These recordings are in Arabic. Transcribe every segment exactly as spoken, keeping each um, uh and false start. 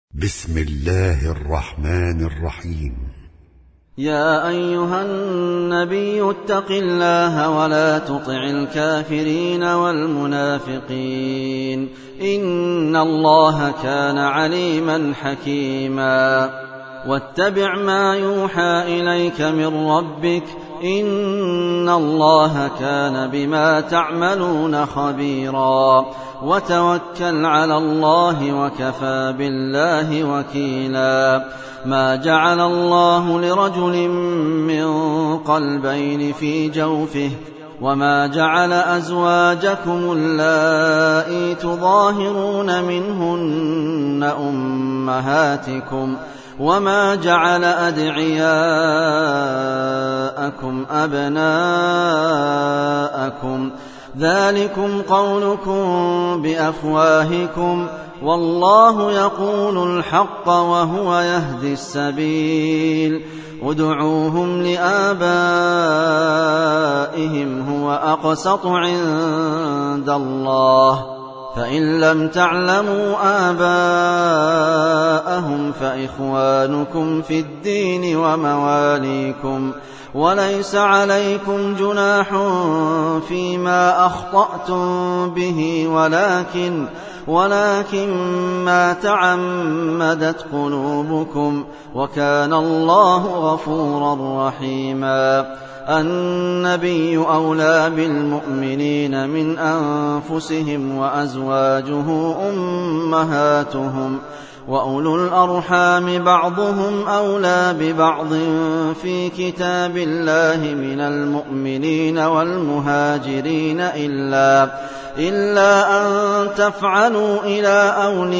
بسم الله الرحمن الرحيم. يا أيها النبي اتق الله ولا تطع الكافرين والمنافقين إن الله كان عليما حكيما. واتبع ما يوحى إليك من ربك إن الله كان بما تعملون خبيرا. وتوكل على الله وكفى بالله وكيلا. ما جعل الله لرجل من قلبين في جوفه وما جعل أزواجكم اللائي تظاهرون منهن أمهاتكم وما جعل أدعياءكم أبناءكم ذلكم قولكم بأفواهكم والله يقول الحق وهو يهدي السبيل. ادعوهم لآبائهم هو أقسط عند الله فإن لم تعلموا آباءهم فإخوانكم في الدين ومواليكم وليس عليكم جناح فيما أخطأتم به ولكن ولكن ما تعمدت قلوبكم وكان الله غفورا رحيما. النبي أولى بالمؤمنين من أنفسهم وأزواجه أمهاتهم وأولو الأرحام بعضهم أولى ببعض في كتاب الله من المؤمنين والمهاجرين إلا إلا أن تفعلوا إلى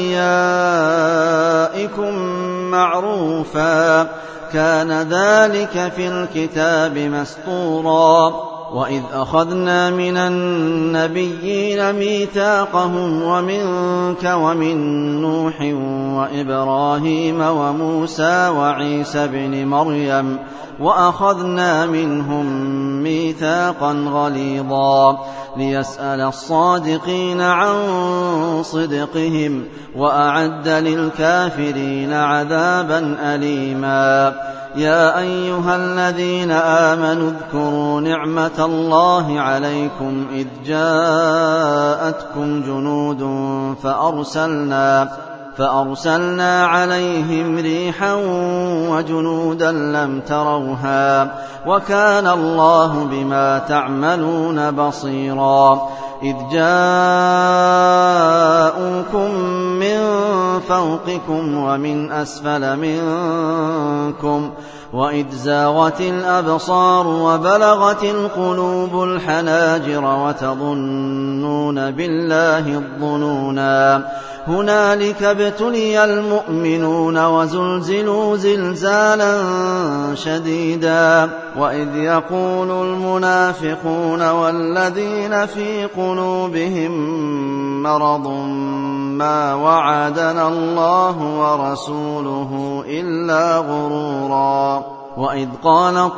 أوليائكم معروفا كان ذلك في الكتاب مسطورا. وإذ أخذنا من النبيين ميثاقهم ومنك ومن نوح وإبراهيم وموسى وعيسى بن مريم وأخذنا منهم ميثاقا غليظا ليسأل الصادقين عن صدقهم وأعد للكافرين عذابا أليما. يا أيها الذين آمنوا اذكروا نعمة الله عليكم إذ جاءتكم جنود فأرسلنا فأرسلنا عليهم ريحا وجنودا لم تروها وكان الله بما تعملون بصيرا. إذ جاءوكم من فوقكم ومن أسفل منكم وإذ زاغت الأبصار وبلغت القلوب الحناجر وتظنون بالله الظنونا هنالك ابتلي المؤمنون وزلزلوا زلزالا شديدا. وإذ يقول المنافقون والذين في قلوبهم مرض ما وعدنا الله ورسوله إلا غرورا. وإذ قالت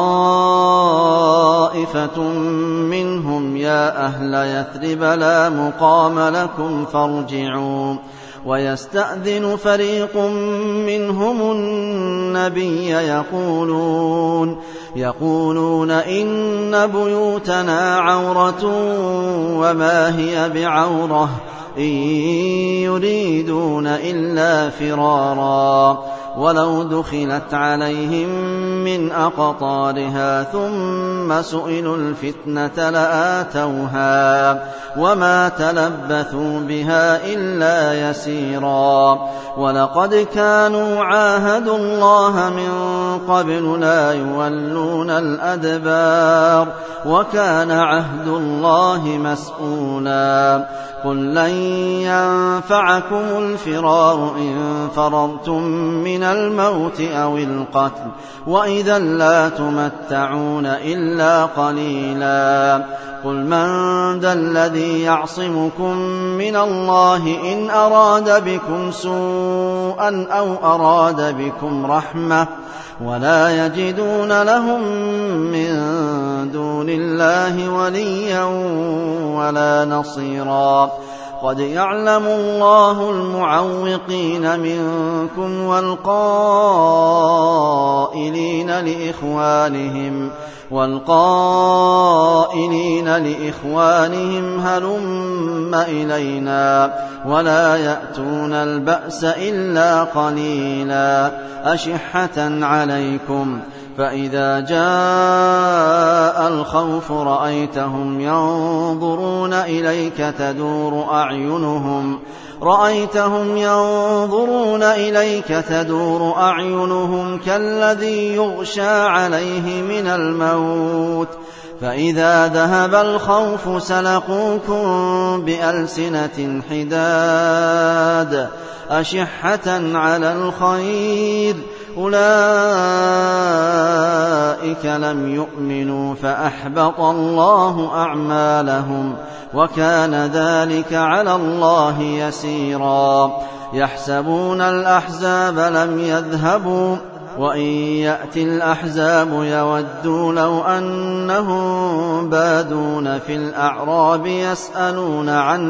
طائفة منهم يا أهل يثرب لا مقام لكم فارجعوا ويستأذن فريق منهم النبي يقولون يقولون إن بيوتنا عورة وما هي بعورة إن يريدون إلا فرارا ولو دخلت عليهم من أقطارها ثم سئلوا الفتنة لآتوها وما تلبثوا بها إلا يسيرا. ولقد كانوا عاهدوا الله من قبل لا يولون الأدبار وكان عهد الله مسؤولا. قل لن ينفعكم الفرار إن فررتم من الموت أو القتل وإذا لا تمتعون إلا قليلا. قل من ذا الذي يعصمكم من الله إن أراد بكم سوءا أو أراد بكم رحمة ولا يجدون لهم من دون الله وليا ولا نصيرا. قد يعلم الله المعوقين منكم والقائلين لإخوانهم والقائلين لإخوانهم هلم إلينا ولا يأتون البأس إلا قليلا أشحة عليكم فإذا جاء الخوف رأيتهم ينظرون إليك تدور أعينهم رأيتهم ينظرون إليك تدور أعينهم كالذي يغشى عليه من الموت فإذا ذهب الخوف سلقوكم بألسنة حداد أشحة على الخير أولئك لم يؤمنوا فأحبط الله أعمالهم وكان ذلك على الله يسيرا يحسبون الأحزاب لم يذهبوا وإن يأتي الأحزاب يودوا لو أنهم بادون في الأعراب يسألون عن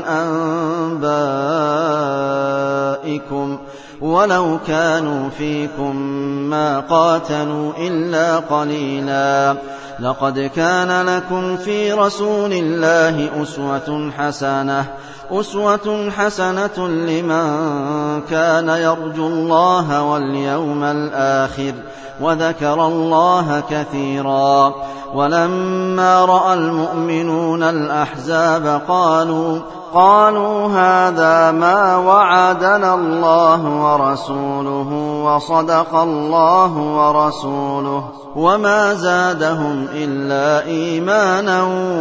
أنبائكم ولو كانوا فيكم ما قاتلوا إلا قليلا لقد كان لكم في رسول الله أسوة حسنة أسوة حسنة لمن كان يرجو الله واليوم الآخر وذكر الله كثيرا ولما رأى المؤمنون الأحزاب قالوا قالوا هذا ما وعدنا الله ورسوله وصدق الله ورسوله وما زادهم إلا إيمانا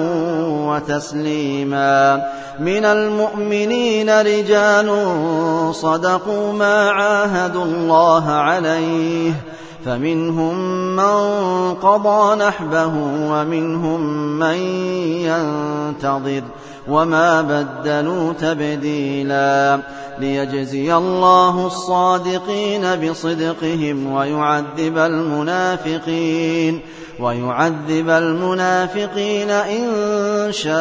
وتسليما من المؤمنين رجال صدقوا ما عاهدوا الله عليه فمنهم من قضى نحبه ومنهم من ينتظر وما بدلوا تبديلا ليجزي الله الصادقين بصدقهم ويعذب المنافقين ويعذب المنافقين إن شاء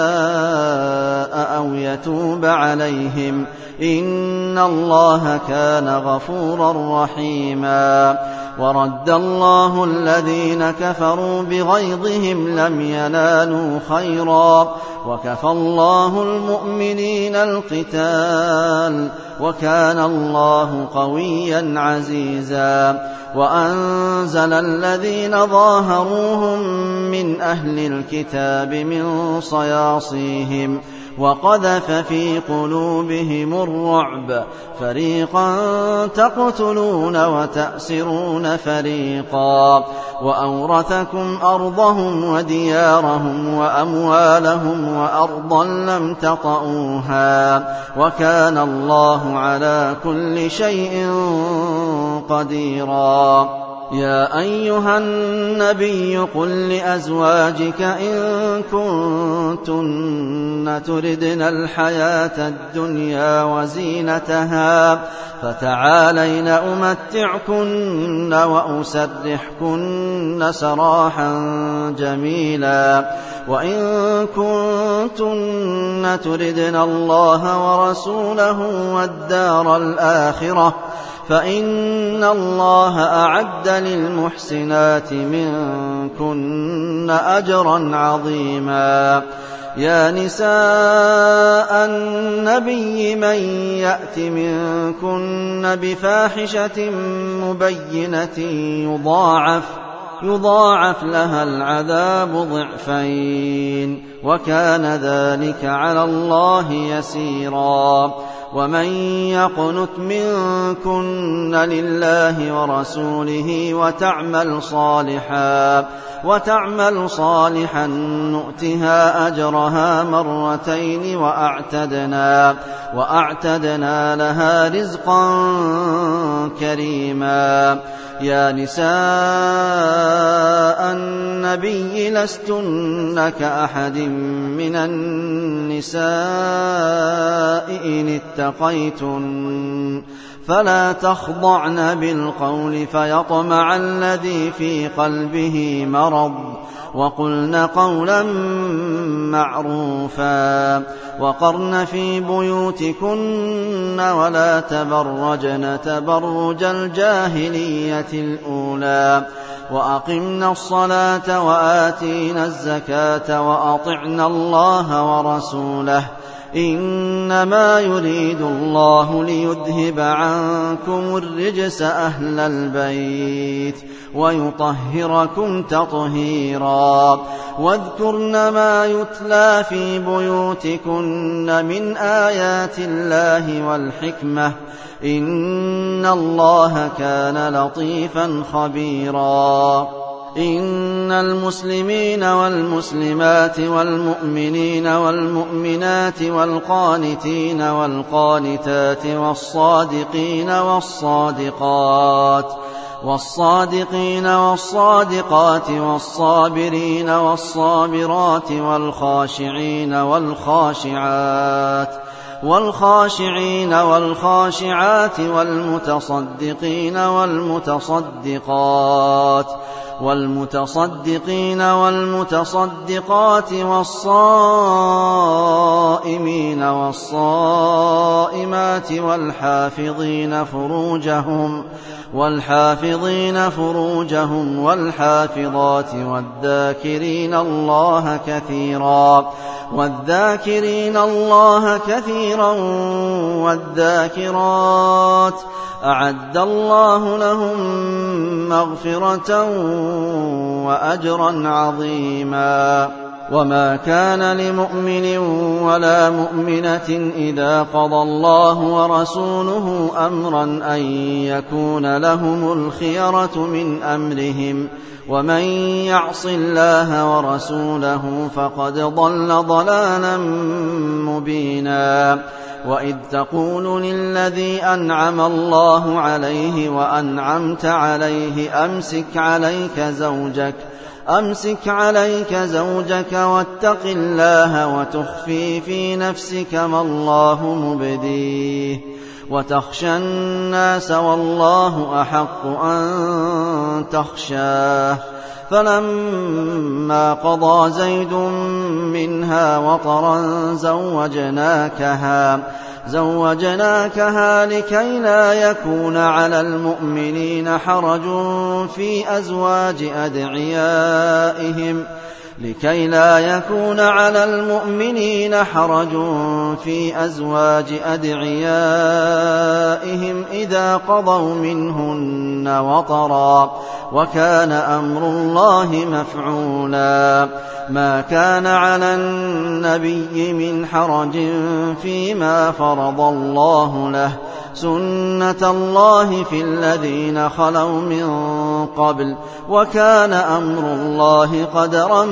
أو يتوب عليهم إن الله كان غفورا رحيما ورد الله الذين كفروا بغيظهم لم ينالوا خيرا وكفى الله المؤمنين القتال وكان الله قويا عزيزا وأنزل الذين ظاهروهم من أهل الكتاب من صياصيهم وقذف في قلوبهم الرعب فريقا تقتلون وتأسرون فريقا وأورثكم أرضهم وديارهم وأموالهم وأرضا لم تطئوها وكان الله على كل شيء قديرا يا أيها النبي قل لأزواجك إن كنتن تردن الحياة الدنيا وزينتها فتعالين أمتعكن وأسرحكن سراحا جميلا وإن كنتن تردن الله ورسوله والدار الآخرة فإن الله أعد للمحسنات منكن أجرا عظيما يا نساء النبي من يأت منكن بفاحشة مبينة يضاعف يضاعف لها العذاب ضعفين وكان ذلك على الله يسيرا ومن يقنت منكن لله ورسوله وتعمل صالحا وتعمل صالحا نؤتها أجرها مرتين وأعتدنا وأعتدنا لها رزقا كريما يا نساء النبي لستن كأحد من النساء إن اتقيتن فلا تخضعن بالقول فيطمع الذي في قلبه مرض وقلن قولا معروفا وقرن في بيوتكن ولا تبرجن تبرج الجاهلية الأولى وأقمنا الصلاة وآتينا الزكاة وأطعنا الله ورسوله إنما يريد الله ليذهب عنكم الرجس أهل البيت ويطهركم تطهيرا واذكرن ما يتلى في بيوتكن من آيات الله والحكمة إن الله كان لطيفا خبيرا إن المسلمين والمسلمات والمؤمنين والمؤمنات والقانتين والقانتات والصادقين والصادقات والصادقين والصادقات والصابرين والصابرات والخاشعين والخاشعات والخاشعين والخاشعات والمتصدقين والمتصدقات والمتصدقين والمتصدقات والصائمين والصائمات والحافظين فروجهم والحافظين فروجهم والحافظات والذاكرين الله كثيرا والذاكرين الله كثيرا والذاكرات أعد الله لهم مغفرة وأجرا عظيما وما كان لمؤمن ولا مؤمنة إذا قضى الله ورسوله أمرا أن يكون لهم الخيرة من أمرهم ومن يعص الله ورسوله فقد ضل ضلالا مبينا وإذ تقول للذي أنعم الله عليه وأنعمت عليه أمسك عليك زوجك أمسك عليك زوجك واتق الله وتخفي في نفسك ما الله مبديه وتخشى الناس والله أحق أن تخشاه فلما قضى زيد منها وطرا زوجناكها زوجناكها لكي لا يكون على المؤمنين حرج في أزواج أدعيائهم لكي لا يكون على المؤمنين حرج في أزواج أدعيائهم إذا قضوا منهن وطرا وكان أمر الله مفعولا ما كان على النبي من حرج فيما فرض الله له سنة الله في الذين خلوا من قبل وكان أمر الله قدرا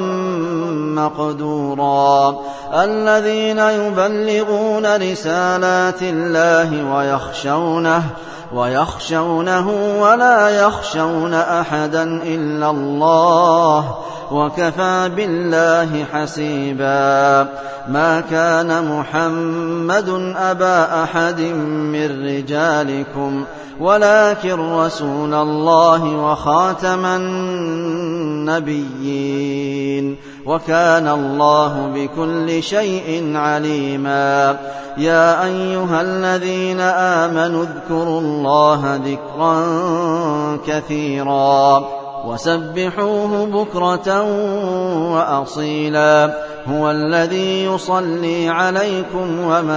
مقدورا الذين يبلغون رسالات الله ويخشونه ويخشونه ولا يخشون أحدا إلا الله وكفى بالله حسيبا ما كان محمد أبا أحد من رجالكم ولكن رسول الله وخاتم النبيين وكان الله بكل شيء عليما يا أيها الذين آمنوا اذكروا الله ذكرا كثيرا وسبحوه بكرة وأصيلا هو الذي يصلي عليكم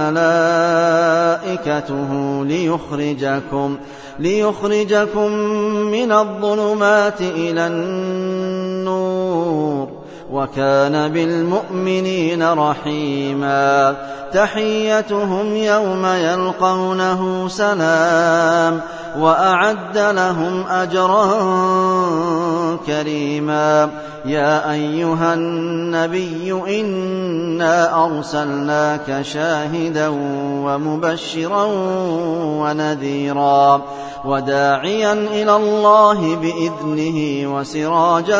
وملائكته ليخرجكم ليخرجكم من الظلمات إلى النور وكان بالمؤمنين رحيما تحيتهم يوم يلقونه سلام وأعد لهم أجرا كريما يا أيها النبي إنا أرسلناك شاهدا ومبشرا ونذيرا وداعيا إلى الله بإذنه وسراجا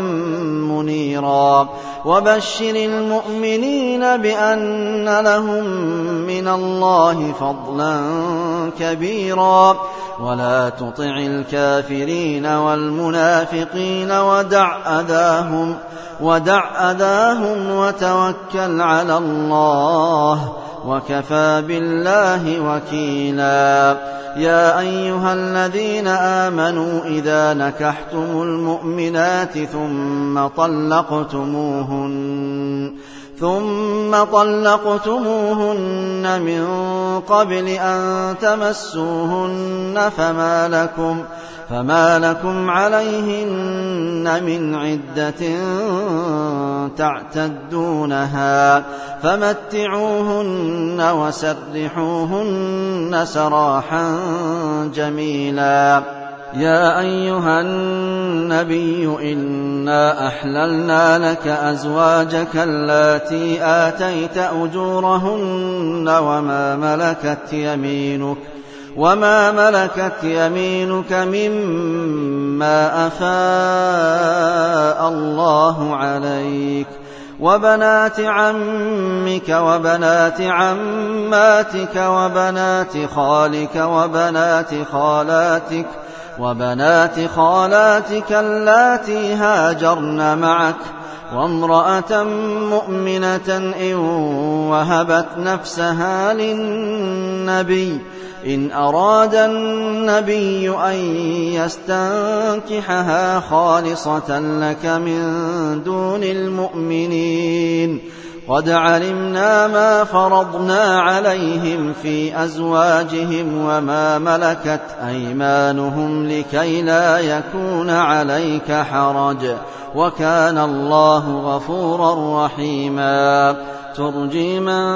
منيرا وبشر المؤمنين بأن لهم من الله فضلا كبيرا ولا تطع الكافرين والمنافقين ودع أذاهم ودع أذاهم وتوكل على الله وكفى بالله وكيلا يا أيها الذين آمنوا إذا نكحتم المؤمنات ثم طلقتموهن ثم طلقتموهن من قبل أن تمسوهن فما لكم فما لكم عليهن من عدة تعتدونها فمتعوهن وسرحوهن سراحا جميلا يا أيها النبي إنا أحللنا لك أزواجك اللاتي آتيت أجورهن وما ملكت يمينك وما ملكت يمينك مما أفاء الله عليك وبنات عمك وبنات عماتك وبنات خالك وبنات خالاتك وبنات خالاتك اللاتي هاجرن معك وامرأة مؤمنة إن وهبت نفسها للنبي إن أراد النبي أن يستنكحها خالصة لك من دون المؤمنين قد علمنا ما فرضنا عليهم في أزواجهم وما ملكت أيمانهم لكي لا يكون عليك حرج وكان الله غفورا رحيما ترجي من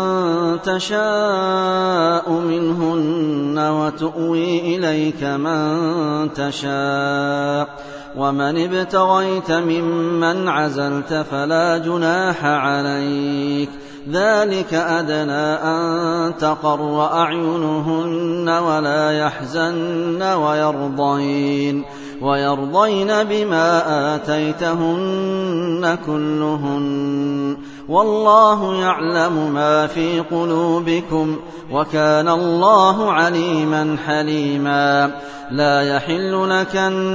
تشاء منهن وتؤوي إليك من تشاء ومن ابتغيت ممن عزلت فلا جناح عليك ذلك أدنى أن تقر أعينهن ولا يحزن ويرضين ويرضين بما آتيتهن كلهن والله يعلم ما في قلوبكم وكان الله عليما حليما لا يحل لك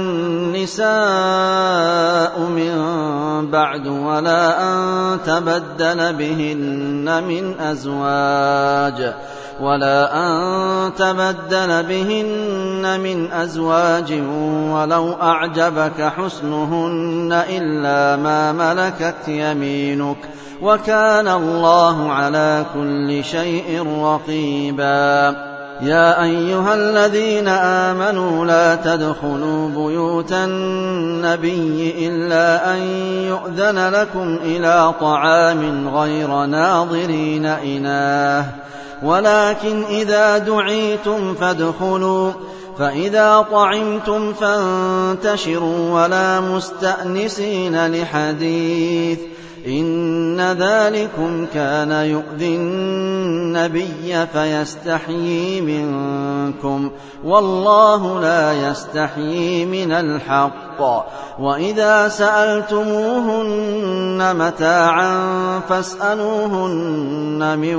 النساء من بعد ولا أن تبدل بهن من أزواج ولا أن تبدل بهن من أزواج ولو أعجبك حسنهن إلا ما ملكت يمينك وكان الله على كل شيء رقيبا يا أيها الذين آمنوا لا تدخلوا بيوت النبي إلا أن يؤذن لكم إلى طعام غير ناظرين إناه ولكن إذا دعيتم فادخلوا فإذا طعمتم فانتشروا ولا مستأنسين لحديث إن ذلكم كان يؤذي النبي فيستحيي منكم والله لا يستحيي من الحق وإذا سألتموهن متاعا فاسألوهن من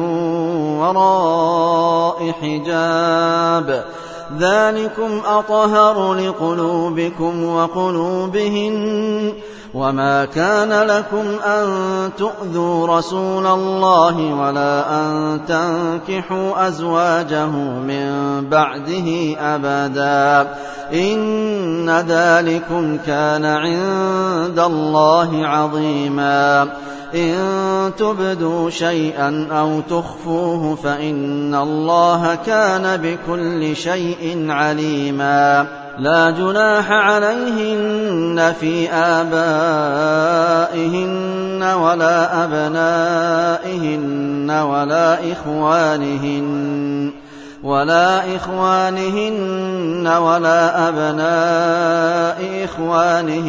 وراء حجاب ذلكم أطهر لقلوبكم وقلوبهن وما كان لكم أن تؤذوا رسول الله ولا أن تنكحوا أزواجه من بعده أبدا إن ذلكم كان عند الله عظيما إن تبدوا شيئا أو تخفوه فإن الله كان بكل شيء عليما لا جناح عليهن في آبائهن ولا أبنائهن ولا إخوانهن ولا إخوانهن ولا أبناء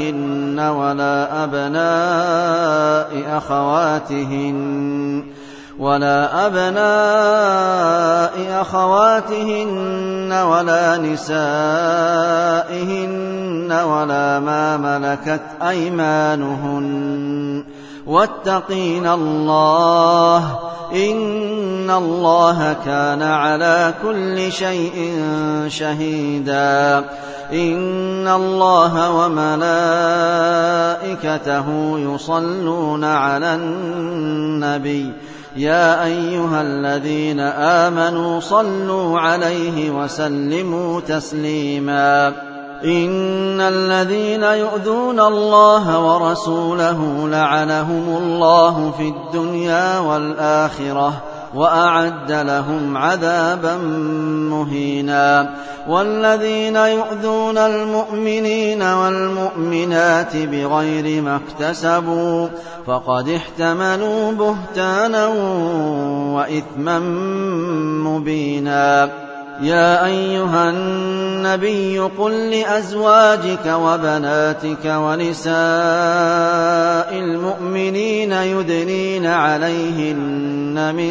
إخوانهن ولا أبناء أخواتهن ولا أبناء أخواتهن ولا نسائهن ولا ما ملكت أيمانهن واتقين الله إن الله كان على كل شيء شهيدا إن الله وملائكته يصلون على النبي يا أيها الذين آمنوا صلوا عليه وسلموا تسليما إن الذين يؤذون الله ورسوله لعنهم الله في الدنيا والآخرة وأعد لهم عذابا مهينا والذين يؤذون المؤمنين والمؤمنات بغير ما اكتسبوا فقد احتملوا بهتانا وإثما مبينا يا أيها النبي قل لأزواجك وبناتك ونساء المؤمنين يدنين عليهن من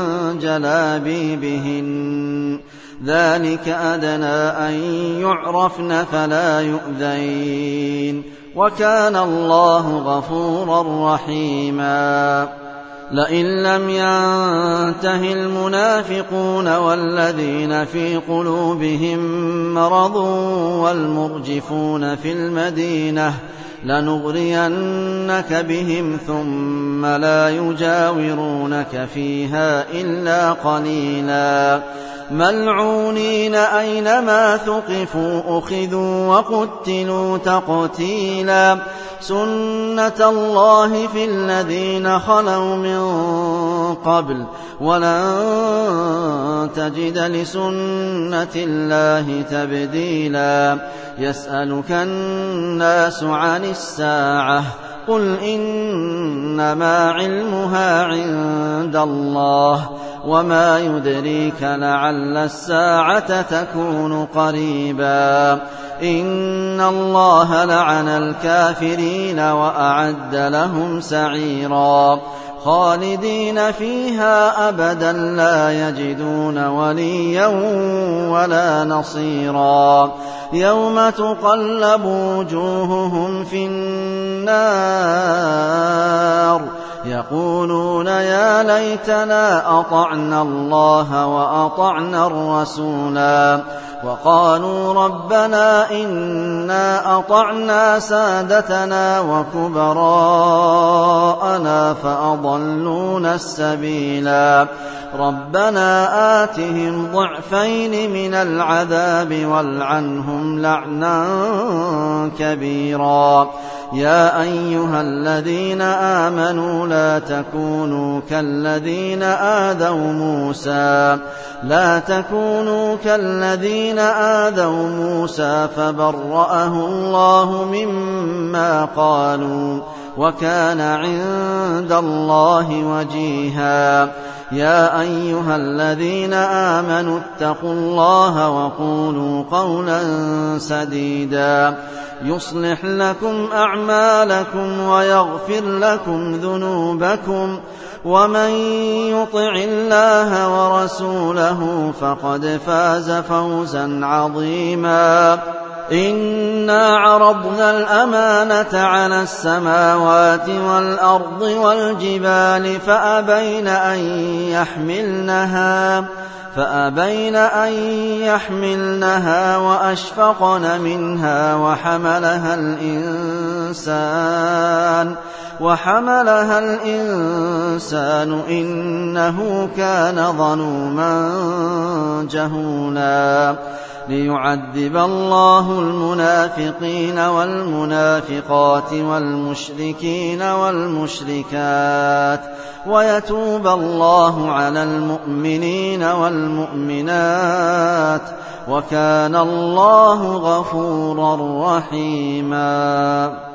جلابيبهن ذلك أدنى أن يعرفن فلا يؤذين وكان الله غفورا رحيما لئن لم ينته المنافقون والذين في قلوبهم مرض والمرجفون في المدينة لنغرينك بهم ثم لا يجاورونك فيها إلا قليلا ملعونين أينما ثقفوا أخذوا وقتلوا تقتيلا سنة الله في الذين خلوا من قبل ولن تجد لسنة الله تبديلا يسألك الناس عن الساعة قل إنما علمها عند الله وما يدريك لعل الساعة تكون قريبا إن الله لعن الكافرين وأعد لهم سعيرا خالدين فيها أبدا لا يجدون وليا ولا نصيرا يوم تقلب وجوههم في النار يقولون يا ليتنا أطعنا الله وأطعنا الرسولا وقالوا ربنا إنا أطعنا سادتنا وكبراءنا فأضلونا السبيلا ربنا آتهم ضعفين من العذاب والعنهم لعنا كبيرا يا أيها الذين آمنوا لا تكونوا كالذين آذوا موسى لا تكونوا كالذين آذوا موسى فبرأه الله مما قالوا وكان عند الله وجيها يا أيها الذين آمنوا اتقوا الله وقولوا قولا سديدا يصلح لكم أعمالكم ويغفر لكم ذنوبكم ومن يطع الله ورسوله فقد فاز فوزا عظيما إنا عرضنا الأمانة على السماوات والأرض والجبال فأبين أن يحملنها فأبين أن يحملنها وأشفقن منها وحملها الإنسان وحملها الإنسان إنه كان ظلوما جهولا ليعذب الله المنافقين والمنافقات والمشركين والمشركات ويتوب الله على المؤمنين والمؤمنات وكان الله غفورا رحيما.